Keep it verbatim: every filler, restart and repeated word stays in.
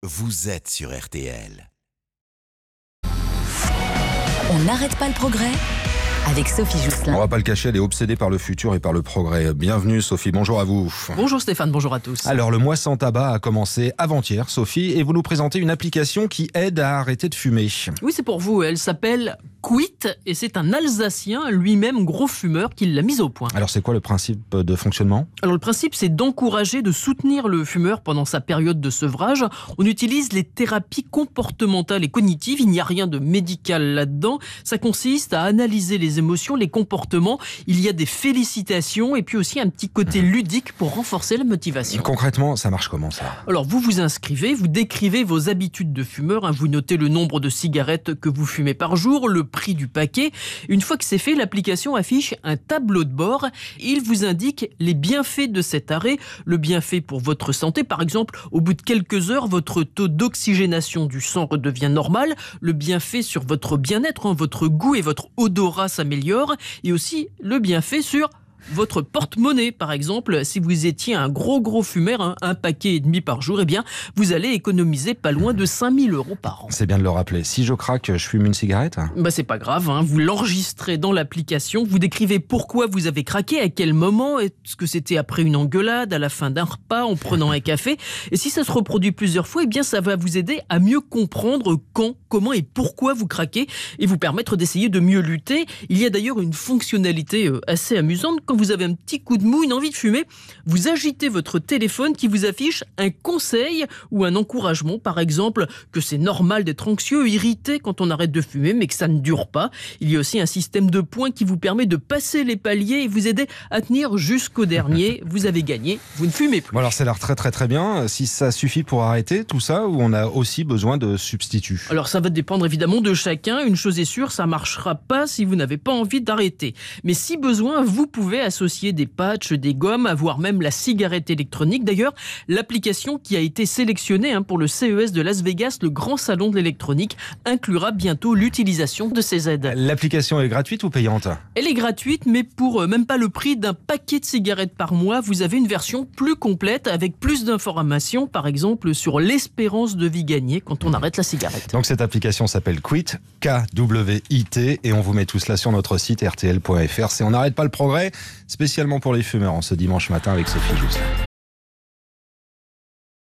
vous êtes sur R T L. On n'arrête pas le progrès avec Sophie Jousselin. On va pas le cacher, elle est obsédée par le futur et par le progrès. Bienvenue Sophie, bonjour à vous. Bonjour Stéphane, bonjour à tous. Alors le mois sans tabac a commencé avant-hier Sophie et vous nous présentez une application qui aide à arrêter de fumer. Oui, c'est pour vous, elle s'appelle Quit et c'est un Alsacien, lui-même gros fumeur, qui l'a mise au point. Alors c'est quoi le principe de fonctionnement ? Alors le principe, c'est d'encourager, de soutenir le fumeur pendant sa période de sevrage. On utilise les thérapies comportementales et cognitives, il n'y a rien de médical là-dedans. Ça consiste à analyser les émotions, les comportements. Il y a des félicitations et puis aussi un petit côté ludique pour renforcer la motivation. Concrètement, ça marche comment ça ? Alors vous vous inscrivez, vous décrivez vos habitudes de fumeur, hein, vous notez le nombre de cigarettes que vous fumez par jour, le prix du paquet. Une fois que c'est fait, l'application affiche un tableau de bord. Il vous indique les bienfaits de cet arrêt, le bienfait pour votre santé. Par exemple, au bout de quelques heures, votre taux d'oxygénation du sang redevient normal. Le bienfait sur votre bien-être, hein, votre goût et votre odorat s'améliore. Et aussi le bienfait sur votre porte-monnaie, par exemple. Si vous étiez un gros gros fumeur, hein, un paquet et demi par jour, eh bien, vous allez économiser pas loin de cinq mille euros par an. C'est bien de le rappeler. Si je craque, je fume une cigarette ? Bah, c'est pas grave, hein. Vous l'enregistrez dans l'application, vous décrivez pourquoi vous avez craqué, à quel moment, est-ce que c'était après une engueulade, à la fin d'un repas, en prenant un café. Et si ça se reproduit plusieurs fois, eh bien, ça va vous aider à mieux comprendre quand, comment et pourquoi vous craquez et vous permettre d'essayer de mieux lutter. Il y a d'ailleurs une fonctionnalité assez amusante. Quand vous avez un petit coup de mou, une envie de fumer, vous agitez votre téléphone qui vous affiche un conseil ou un encouragement, par exemple, que c'est normal d'être anxieux, irrité quand on arrête de fumer, mais que ça ne dure pas. Il y a aussi un système de points qui vous permet de passer les paliers et vous aider à tenir jusqu'au dernier. Vous avez gagné, vous ne fumez plus. Bon alors ça a l'air très très très bien. Si ça suffit pour arrêter tout ça, ou on a aussi besoin de substituts ? Alors ça va dépendre évidemment de chacun. Une chose est sûre, ça ne marchera pas si vous n'avez pas envie d'arrêter. Mais si besoin, vous pouvez associer des patchs, des gommes, voire même la cigarette électronique. D'ailleurs, l'application qui a été sélectionnée hein, pour le C E S de Las Vegas, le grand salon de l'électronique, inclura bientôt l'utilisation de ces aides. L'application est gratuite ou payante ? Elle est gratuite, mais pour euh, même pas le prix d'un paquet de cigarettes par mois, vous avez une version plus complète avec plus d'informations, par exemple sur l'espérance de vie gagnée quand on arrête la cigarette. Donc cette application s'appelle Quit, K W I T, et on vous met tout cela sur notre site R T L point F R. C'est On n'arrête pas le progrès, spécialement pour les fumeurs en ce dimanche matin avec Sophie Jousselin.